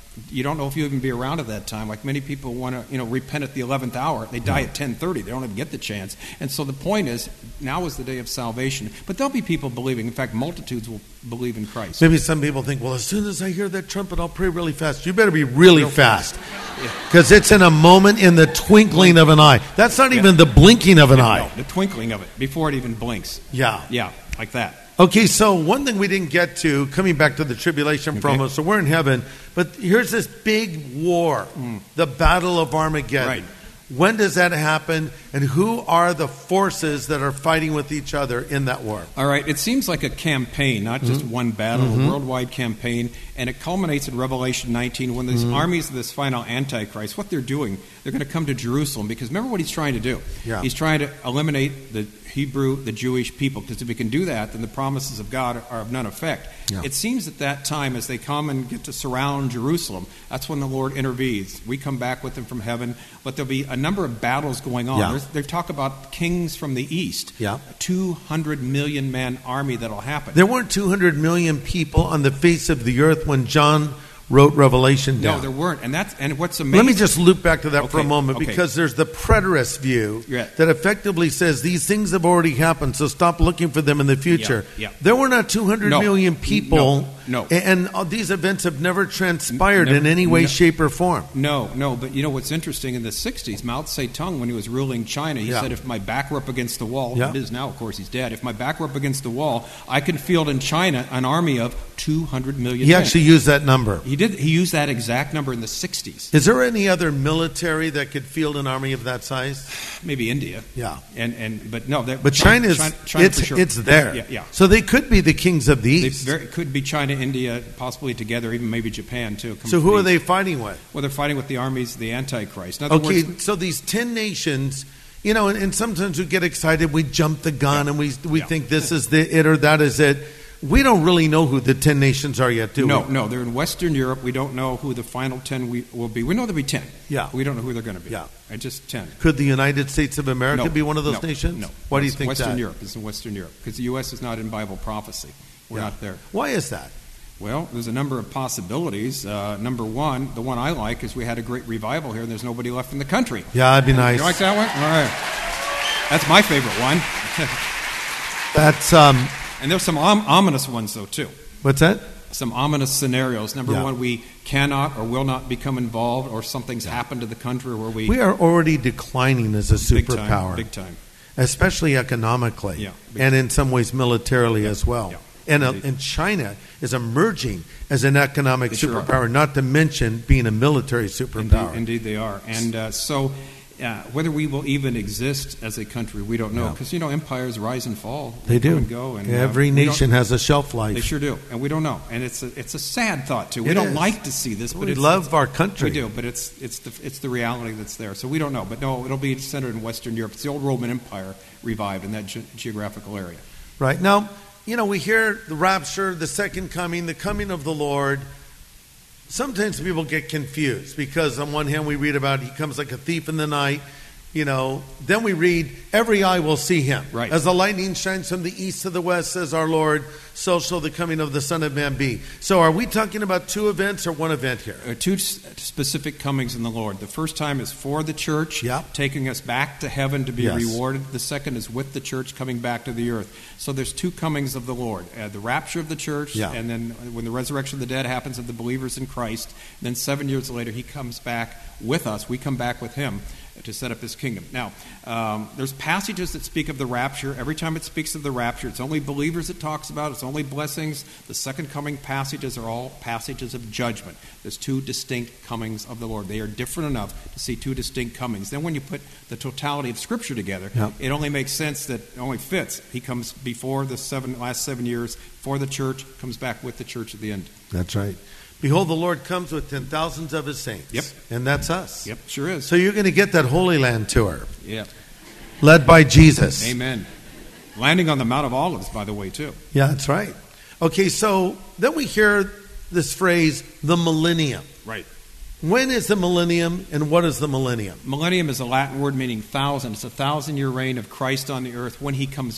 you don't know if you'll even be around at that time. Like many people want to, you know, repent at the eleventh hour. They die at ten thirty. They don't even get the chance. And so the point is, now is the day of salvation. But there'll be people believing. In fact, multitudes will believe in Christ. Maybe some people think, well, as soon as I hear that trumpet, I'll pray really fast. You better be really Real fast. Because yeah. it's in a moment, in the twinkling of an eye. That's not yeah. even the blinking of an no, eye. No, the twinkling of it, before it even blinks. Yeah. Yeah, like that. Okay, so one thing we didn't get to, coming back to the tribulation okay. promo, so we're in heaven, but here's this big war, mm. the Battle of Armageddon. Right. When does that happen, and who are the forces that are fighting with each other in that war? All right, it seems like a campaign, not just mm-hmm. one battle, mm-hmm. a worldwide campaign, and it culminates in Revelation nineteen when these mm-hmm. armies of this final Antichrist, what they're doing, they're going to come to Jerusalem, because remember what he's trying to do. Yeah. He's trying to eliminate the Hebrew, the Jewish people, because if he can do that, then the promises of God are of none effect. Yeah. It seems at that time, as they come and get to surround Jerusalem, that's when the Lord intervenes. We come back with them from heaven, but there'll be a number of battles going on. Yeah. They talk about kings from the east, yeah. a two hundred million man army that'll happen. There weren't two hundred million people on the face of the earth when John wrote Revelation down. No, there weren't. And that's and what's amazing. Let me just loop back to that okay, for a moment, okay. because there's the preterist view yeah. that effectively says these things have already happened, so stop looking for them in the future. Yeah, yeah. There were not two hundred no, million people, no, no. and, and these events have never transpired never, in any way, no, shape, or form. No, no, but you know what's interesting, in the sixties, Mao Zedong, when he was ruling China, he yeah. said, if my back were up against the wall, yeah. it is now, of course, he's dead, if my back were up against the wall, I could field in China an army of two hundred million He men. actually used that number. He did. He used that exact number in the sixties. Is there any other military that could field an army of that size? Maybe India. Yeah. And and but no, but China's China, China it's sure. it's there. Yeah, yeah. So they could be the kings of the East. They very, could be China, India, possibly together, even maybe Japan too. So who are they fighting with? Well, they're fighting with the armies of the Antichrist. In other okay, words, so these ten nations, you know, and, and sometimes we get excited, we jump the gun, yeah. and we we yeah. think this is the it or that is it. We don't really know who the ten nations are yet, do no, we? No, no. They're in Western Europe. We don't know who the final ten we, will be. We know there'll be ten. Yeah. We don't know who they're going to be. Yeah. And just ten. Could the United States of America no, be one of those no, nations? No. Why no, do you think Western that? Europe. It's in Western Europe. Because the U S is not in Bible prophecy. We're yeah. not there. Why is that? Well, there's a number of possibilities. Uh, number one, the one I like, is we had a great revival here and there's nobody left in the country. Yeah, that'd be nice. You like that one? All right. That's my favorite one. That's um. And there's some om- ominous ones, though, too. What's that? Some ominous scenarios. Number yeah. one, we cannot or will not become involved, or something's happened to the country where we... We are already declining as a superpower. Big time. Big time. Especially economically. Yeah, and in some ways militarily yeah. as well. Yeah. And, uh, and China is emerging as an economic they superpower, sure not to mention being a military superpower. Indeed, indeed they are. And uh, so... Uh, whether we will even exist as a country, we don't know. Because, yeah. you know, empires rise and fall. They, they do. And go, and, Every uh, nation has a shelf life. They sure do. And we don't know. And it's a, it's a sad thought, too. We it don't is. like to see this. But we it's, love it's, our country. We do, but it's it's the, it's the reality that's there. So we don't know. But no, it'll be centered in Western Europe. It's the old Roman Empire revived in that ge- geographical area. Right. Now, you know, we hear the rapture, the second coming, the coming of the Lord. Sometimes people get confused because on one hand we read about he comes like a thief in the night. You know, then we read, every eye will see him. Right. As the lightning shines from the east to the west, says our Lord, so shall the coming of the Son of Man be. So are we talking about two events or one event here? Uh, two s- specific comings in the Lord. The first time is for the church, yep. taking us back to heaven to be yes. rewarded. The second is with the church coming back to the earth. So there's two comings of the Lord. Uh, the rapture of the church, yeah. and then when the resurrection of the dead happens of the believers in Christ, then seven years later he comes back with us. We come back with him to set up his kingdom. Now, um, there's passages that speak of the rapture. Every time it speaks of the rapture, it's only believers it talks about. It's only blessings. The second coming passages are all passages of judgment. There's two distinct comings of the Lord. They are different enough to see two distinct comings. Then when you put the totality of Scripture together, yep. it only makes sense that it only fits. He comes before the seven last seven years for the church, comes back with the church at the end. That's right. Behold, the Lord comes with ten thousands of his saints. Yep. And that's us. Yep, sure is. So you're going to get that Holy Land tour. Yeah. Led by Jesus. Amen. Landing on the Mount of Olives, by the way, too. Yeah, that's right. Okay, so then we hear this phrase, the millennium. Right. When is the millennium and what is the millennium? Millennium is a Latin word meaning thousand. It's a thousand-year reign of Christ on the earth when he comes back.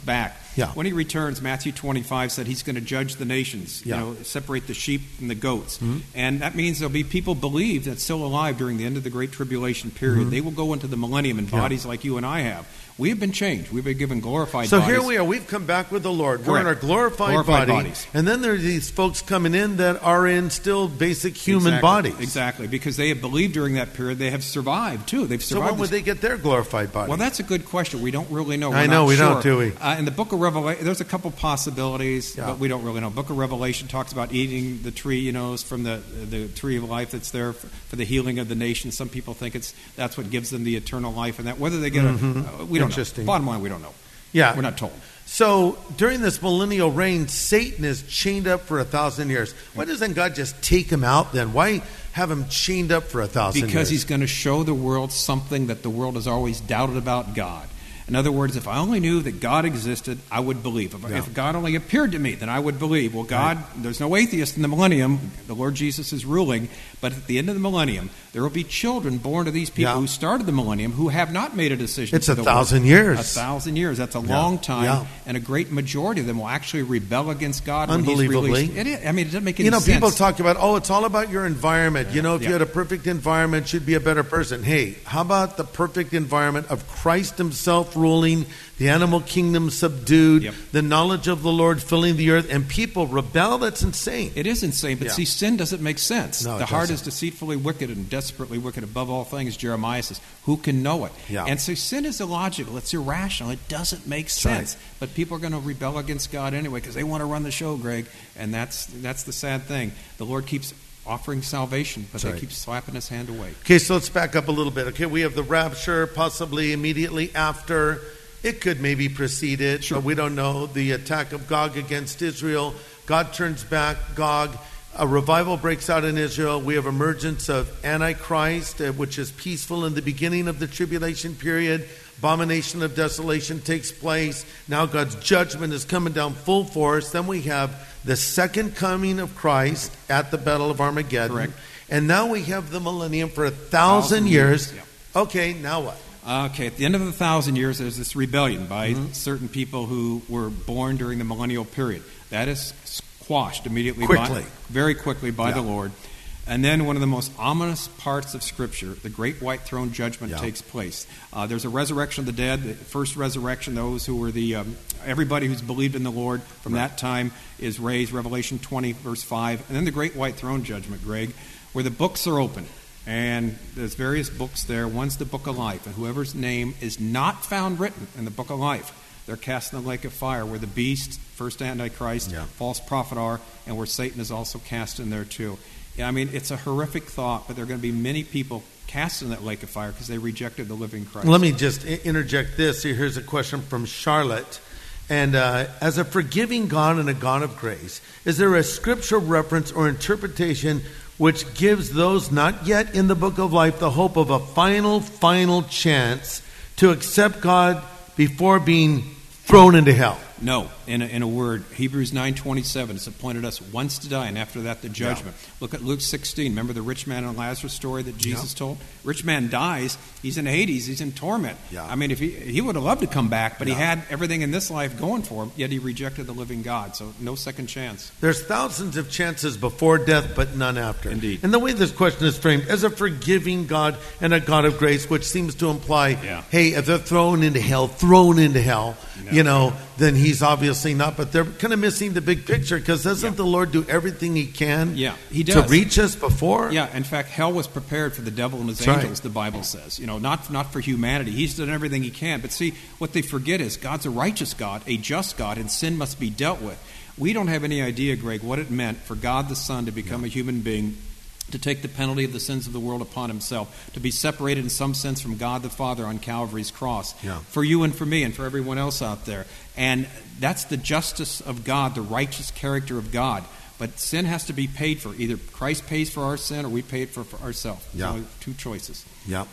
Yeah. When he returns, Matthew twenty-five said he's going to judge the nations, Yeah. you know, separate the sheep from the goats. Mm-hmm. And that means there'll be people believe that's still alive during the end of the Great Tribulation period. Mm-hmm. They will go into the millennium in Yeah. bodies like you and I have. We have been changed. We've been given glorified So bodies. here we are. We've come back with the Lord. We're in our Correct. glorified, Glorified body. bodies. And then there are these folks coming in that are in still basic human exactly. bodies. Exactly, because they have believed during that period. They have survived, too. They've So survived. when would this- they get their glorified body? Well, that's a good question. We don't really know. We're I know, not we sure. don't, do we? Uh, in the book of Revelation, there's a couple possibilities, Yeah. but we don't really know. Book of Revelation talks about eating the tree, you know, from the the tree of life that's there for, for the healing of the nation. Some people think it's that's what gives them the eternal life, and that whether they get Mhm. a, uh, we don't Interesting. know. Bottom line, we don't know. Yeah. We're not told. So during this millennial reign, Satan is chained up for a thousand years. Why doesn't God just take him out then? Why have him chained up for a thousand years? Because he's going to show the world something that the world has always doubted about God. In other words, if I only knew that God existed, I would believe. If, Yeah. if God only appeared to me, then I would believe. Well, God, there's no atheist in the millennium. The Lord Jesus is ruling. But at the end of the millennium, there will be children born to these people Yeah. who started the millennium who have not made a decision. It's for a the thousand Lord. years. A thousand years. That's a Yeah. long time. Yeah. And a great majority of them will actually rebel against God when he's Unbelievably. released. It is, I mean, it doesn't make any You know, sense. people talk about, oh, it's all about your environment. You know, if Yeah. you had a perfect environment, you'd be a better person. Hey, how about the perfect environment of Christ himself ruling, the animal kingdom subdued, Yep. the knowledge of the Lord filling the earth, and people rebel? That's insane. It is insane, but Yeah. see, sin doesn't make sense. No, it the heart doesn't. is deceitfully wicked and desperately wicked above all things, Jeremiah says. Who can know it? Yeah. And so sin is illogical. It's irrational. It doesn't make sense. right. But people are going to rebel against God anyway because they want to run the show, Greg. And that's that's the sad thing. The Lord keeps offering salvation, but That's they right. keep slapping his hand away. Okay, so let's back up a little bit. Okay, we have the rapture, possibly immediately after. It could maybe precede it, Sure. but we don't know. The attack of Gog against Israel. God turns back Gog. A revival breaks out in Israel. We have emergence of Antichrist, uh, which is peaceful in the beginning of the tribulation period. Abomination of desolation takes place. Now God's judgment is coming down full force. Then we have the second coming of Christ at the Battle of Armageddon. Correct. And now we have the millennium for a thousand, Thousand years. years, Okay, now what? Okay, at the end of the thousand years, there's this rebellion by Mm-hmm. certain people who were born during the millennial period. That is squashed immediately, Quickly. by, very quickly by Yeah. the Lord. And then one of the most ominous parts of Scripture, the great white throne judgment, Yeah. takes place. Uh, there's a resurrection of the dead, the first resurrection. Those who were the um, everybody who's believed in the Lord from that time is raised. Revelation twenty, verse five, and then the great white throne judgment, Greg, where the books are open. And there's various books there. One's the book of life, and whoever's name is not found written in the book of life, they're cast in the lake of fire, where the beast, first Antichrist, Yeah. false prophet are, and where Satan is also cast in there too. Yeah, I mean, it's a horrific thought, but there are going to be many people cast in that lake of fire because they rejected the living Christ. Let me just i- interject this. Here's a question from Charlotte. And uh, as a forgiving God and a God of grace, is there a scriptural reference or interpretation which gives those not yet in the book of life the hope of a final, final chance to accept God before being thrown into hell? No, in a, in a word, Hebrews nine twenty-seven, it's appointed us once to die, and after that the judgment. Look at Luke sixteen. Remember the rich man and Lazarus story that Jesus Yeah. told? Rich man dies. He's in Hades. He's in torment. Yeah. I mean, if he he would have loved to come back, but he Yeah. had everything in this life going for him, yet he rejected the living God. So no second chance. There's thousands of chances before death, but none after. Indeed. And the way this question is framed, as a forgiving God and a God of grace, which seems to imply, Yeah. hey, if they're thrown into hell, thrown into hell, No. you know, then he's obviously not. But they're kind of missing the big picture, because doesn't Yeah. the Lord do everything he can Yeah, he to does. reach us before? Yeah, in fact, hell was prepared for the devil and his That's right. angels, the Bible says. You know, not not for humanity. He's done everything he can. But see, what they forget is God's a righteous God, a just God, and sin must be dealt with. We don't have any idea, Greg, what it meant for God the Son to become a human being, to take the penalty of the sins of the world upon himself, to be separated in some sense from God the Father on Calvary's cross, Yeah. for you and for me and for everyone else out there. And that's the justice of God, the righteous character of God. But sin has to be paid for. Either Christ pays for our sin or we pay it for, for ourselves. There's Yeah. only two choices. Yeah.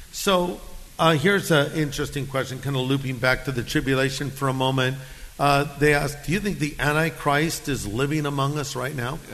So uh, here's an interesting question, kind of looping back to the tribulation for a moment. Uh, they asked, do you think the Antichrist is living among us right now? Uh,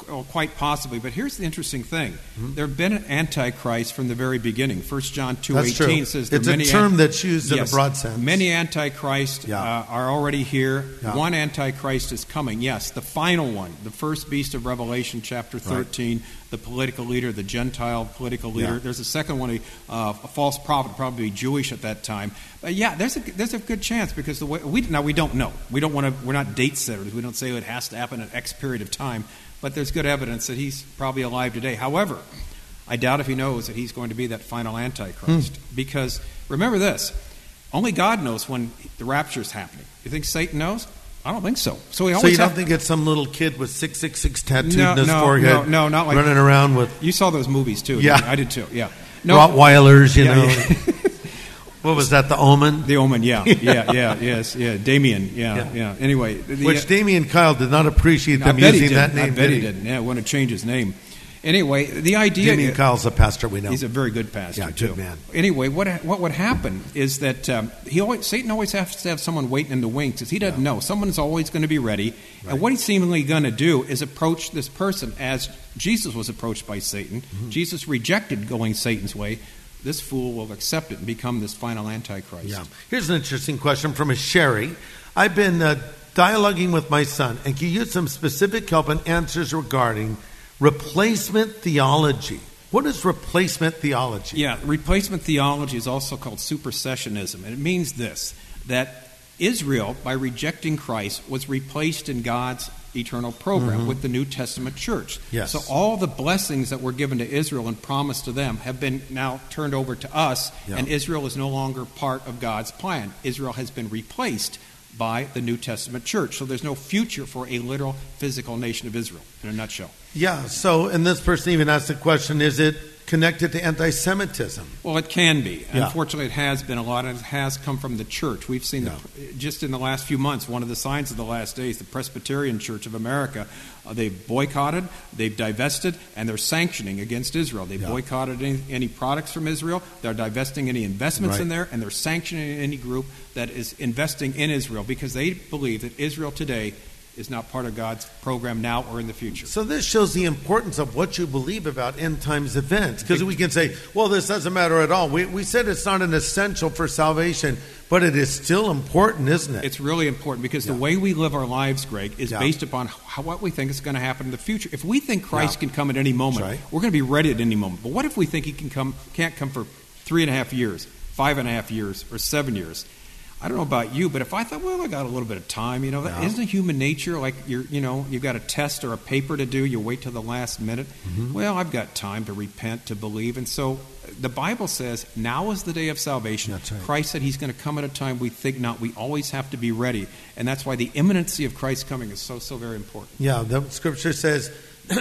well, quite possibly. But here's the interesting thing. Mm-hmm. There have been an antichrist from the very beginning. First John two eighteen says there it's are many... It's a term an- that's used yes, in a broad sense. Many antichrists yeah. uh, are already here. Yeah. One antichrist is coming. Yes, the final one, the first beast of Revelation, chapter thirteen, right. the political leader, the Gentile political leader. Yeah. There's a second one, uh, a false prophet, probably Jewish at that time. But yeah, there's a there's a good chance because the way we now we don't know. We don't want to. We're not date setters. We don't say it has to happen at X period of time. But there's good evidence that he's probably alive today. However, I doubt if he knows that he's going to be that final Antichrist. Hmm. Because remember this: only God knows when the rapture is happening. You think Satan knows? I don't think so. So, he always so you don't have, think it's some little kid with six six six tattooed no, in his no, forehead, no, no, not like running around with? You saw those movies too. Yeah, I did too. Yeah, no, Rottweilers. You yeah, know. Yeah. What was that? The Omen. The Omen. Yeah, yeah, yeah, yes, yeah. Damien. Yeah, yeah. yeah. Anyway, the, which Damien Kyle did not appreciate them using using that name. I bet did he didn't. Yeah, want to change his name. Anyway, the idea... Damien Kyle's a pastor, we know. He's a very good pastor, yeah, too. Good man. Anyway, what what would happen is that um, he always, Satan always has to have someone waiting in the wings because he doesn't yeah. know. Someone's always going to be ready. Right. And what he's seemingly going to do is approach this person as Jesus was approached by Satan. Mm-hmm. Jesus rejected going Satan's way. This fool will accept it and become this final Antichrist. Yeah. Here's an interesting question from a Sherry. I've been uh, dialoguing with my son and can use some specific help and answers regarding replacement theology. What is replacement theology? Yeah, replacement theology is also called supersessionism. And it means this, that Israel, by rejecting Christ, was replaced in God's eternal program mm-hmm. with the New Testament church. Yes. So all the blessings that were given to Israel and promised to them have been now turned over to us, yeah. and Israel is no longer part of God's plan. Israel has been replaced by the New Testament church. So there's no future for a literal physical nation of Israel, in a nutshell. Yeah, so, and this person even asked the question, is it connected to anti-Semitism? Well, it can be. Yeah. Unfortunately, it has been a lot, and it has come from the church. We've seen, yeah. the, just in the last few months, one of the signs of the last days, the Presbyterian Church of America, uh, they've boycotted, they've divested, and they're sanctioning against Israel. They've yeah. boycotted any, any products from Israel, they're divesting any investments right. in there, and they're sanctioning any group that is investing in Israel because they believe that Israel today is not part of God's program now or in the future. So this shows the importance of what you believe about end times events. Because we can say, well, this doesn't matter at all. We, we said it's not an essential for salvation, but it is still important, isn't it? It's really important because yeah. the way we live our lives, Greg, is yeah. based upon how, what we think is going to happen in the future. If we think Christ yeah. can come at any moment, right. we're going to be ready at any moment. But what if we think he can come, can't come for three and a half years, five and a half years, or seven years? I don't know about you, but if I thought, well, I got a little bit of time, you know, that, yeah. isn't it human nature? Like you're, you know, you've got a test or a paper to do, you wait till the last minute. Mm-hmm. Well, I've got time to repent, to believe, and so the Bible says now is the day of salvation. That's right. Christ said He's going to come at a time we think not. We always have to be ready, and that's why the imminency of Christ's coming is so so very important. Yeah, the Scripture says,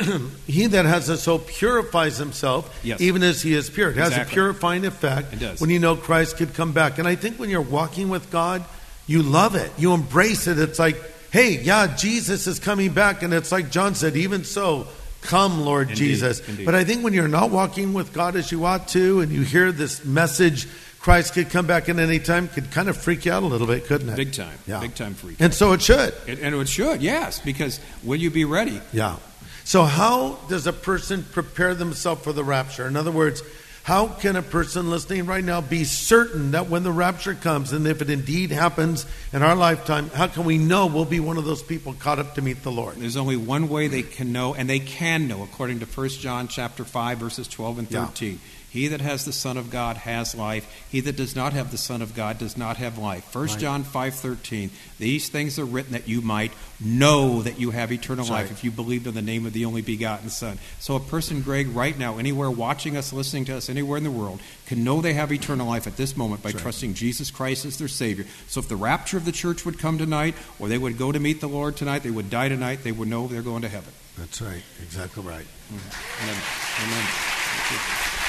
"He that has a soul purifies himself, yes. even as he is pure." It exactly. has a purifying effect it does. when you know Christ could come back. And I think when you're walking with God, you love it. You embrace it. It's like, hey, yeah, Jesus is coming back. And it's like John said, even so, come, Lord Indeed. Jesus. Indeed. But I think when you're not walking with God as you ought to, and you hear this message, Christ could come back at any time, could kind of freak you out a little bit, couldn't it? Big time. Yeah. Big time freak. And so it should. It, and it should, yes, because will you be ready? Yeah. So how does a person prepare themselves for the rapture? In other words, how can a person listening right now be certain that when the rapture comes, and if it indeed happens in our lifetime, how can we know we'll be one of those people caught up to meet the Lord? There's only one way they can know, and they can know, according to First John chapter five, verses twelve and thirteen. Yeah. He that has the Son of God has life. He that does not have the Son of God does not have life. First right. John five thirteen. These things are written that you might know that you have eternal That's life right. if you believe in the name of the only begotten Son. So a person, Greg, right now, anywhere watching us, listening to us, anywhere in the world, can know they have eternal life at this moment by That's trusting right. Jesus Christ as their Savior. So if the rapture of the church would come tonight, or they would go to meet the Lord tonight, they would die tonight, they would know they're going to heaven. That's right. Exactly right. Mm-hmm. Amen. Amen. Thank you.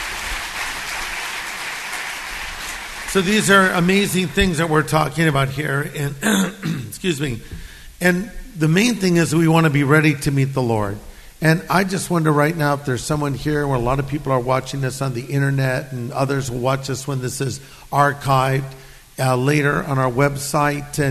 So these are amazing things that we're talking about here, and excuse me. And the main thing is we want to be ready to meet the Lord. And I just wonder right now if there's someone here where a lot of people are watching this on the internet, and others will watch us when this is archived uh, later on our website. And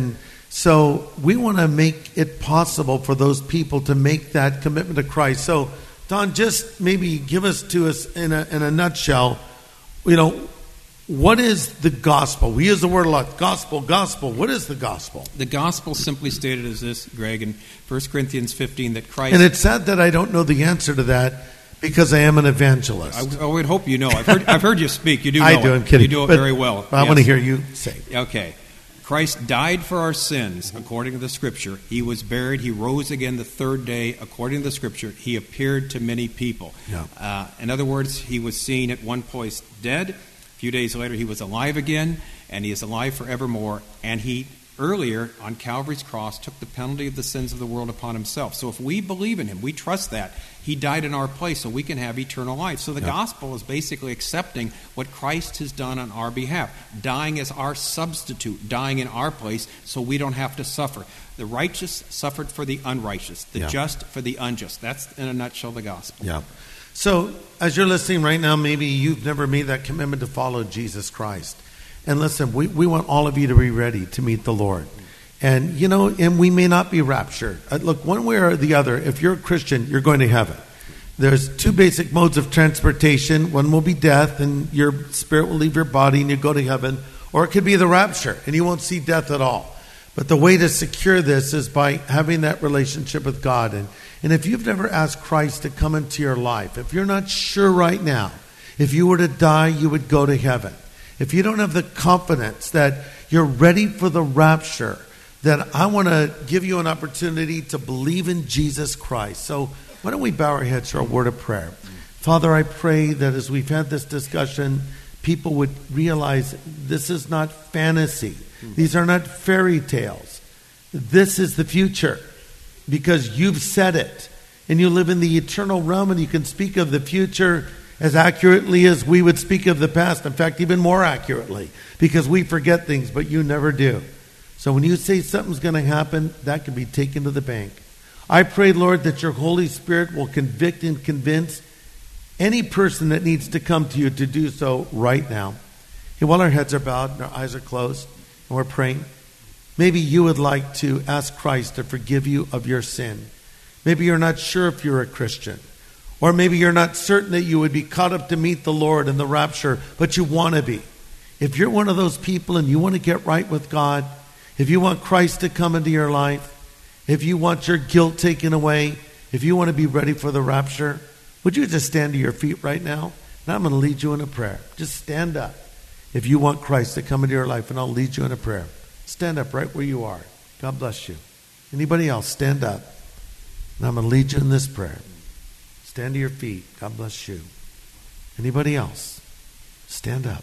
So we want to make it possible for those people to make that commitment to Christ. So, Don, just maybe give us to us in a, in a nutshell, you know, what is the gospel? We use the word a lot. Gospel, gospel. What is the gospel? The gospel simply stated as this, Greg, in First Corinthians fifteen, that Christ... And it's sad that I don't know the answer to that because I am an evangelist. I, I would hope you know. I've heard, I've heard you speak. You do know I do, it. I'm kidding. You do it but, very well. But I yes. want to hear you say. Okay. Christ died for our sins, according to the Scripture. He was buried. He rose again the third day, according to the Scripture. He appeared to many people. Yeah. Uh, in other words, he was seen at one place dead. A few days later, he was alive again, and he is alive forevermore. And he, earlier, on Calvary's cross, took the penalty of the sins of the world upon himself. So if we believe in him, we trust that, he died in our place so we can have eternal life. So the yeah. gospel is basically accepting what Christ has done on our behalf, dying as our substitute, dying in our place so we don't have to suffer. The righteous suffered for the unrighteous, the yeah. just for the unjust. That's, in a nutshell, the gospel. Yeah. So, as you're listening right now, maybe you've never made that commitment to follow Jesus Christ. And listen, we, we want all of you to be ready to meet the Lord. And, you know, and we may not be raptured. Uh, look, one way or the other, if you're a Christian, you're going to heaven. There's two basic modes of transportation. One will be death, and your spirit will leave your body, and you go to heaven. Or it could be the rapture, and you won't see death at all. But the way to secure this is by having that relationship with God. And, and if you've never asked Christ to come into your life, if you're not sure right now, if you were to die, you would go to heaven. If you don't have the confidence that you're ready for the rapture, then I want to give you an opportunity to believe in Jesus Christ. So why don't we bow our heads for a word of prayer? Father, I pray that as we've had this discussion, people would realize this is not fantasy. These are not fairy tales. This is the future because you've said it. And you live in the eternal realm and you can speak of the future as accurately as we would speak of the past. In fact, even more accurately because we forget things, but you never do. So when you say something's going to happen, that can be taken to the bank. I pray, Lord, that your Holy Spirit will convict and convince any person that needs to come to you to do so right now. And while our heads are bowed and our eyes are closed and we're praying, maybe you would like to ask Christ to forgive you of your sin. Maybe you're not sure if you're a Christian. Or maybe you're not certain that you would be caught up to meet the Lord in the rapture, but you want to be. If you're one of those people and you want to get right with God, if you want Christ to come into your life, if you want your guilt taken away, if you want to be ready for the rapture, would you just stand to your feet right now? And I'm going to lead you in a prayer. Just stand up if you want Christ to come into your life, and I'll lead you in a prayer. Stand up right where you are. God bless you. Anybody else, stand up. And I'm going to lead you in this prayer. Stand to your feet. God bless you. Anybody else? Stand up.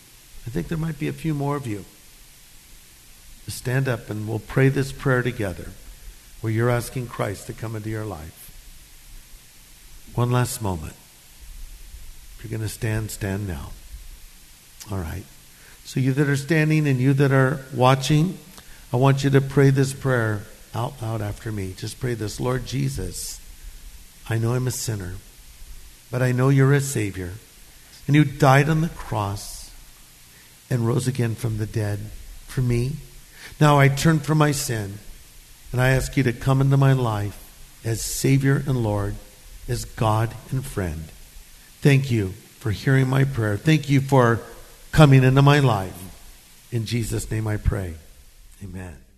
I think there might be a few more of you. Stand up and we'll pray this prayer together where you're asking Christ to come into your life. One last moment. If you're going to stand, stand now. All right. So you that are standing and you that are watching, I want you to pray this prayer out loud after me. Just pray this. Lord Jesus, I know I'm a sinner, but I know you're a Savior. And you died on the cross and rose again from the dead for me. Now I turn from my sin and I ask you to come into my life as Savior and Lord, as God and friend. Thank you for hearing my prayer. Thank you for coming into my life. In Jesus' name I pray. Amen.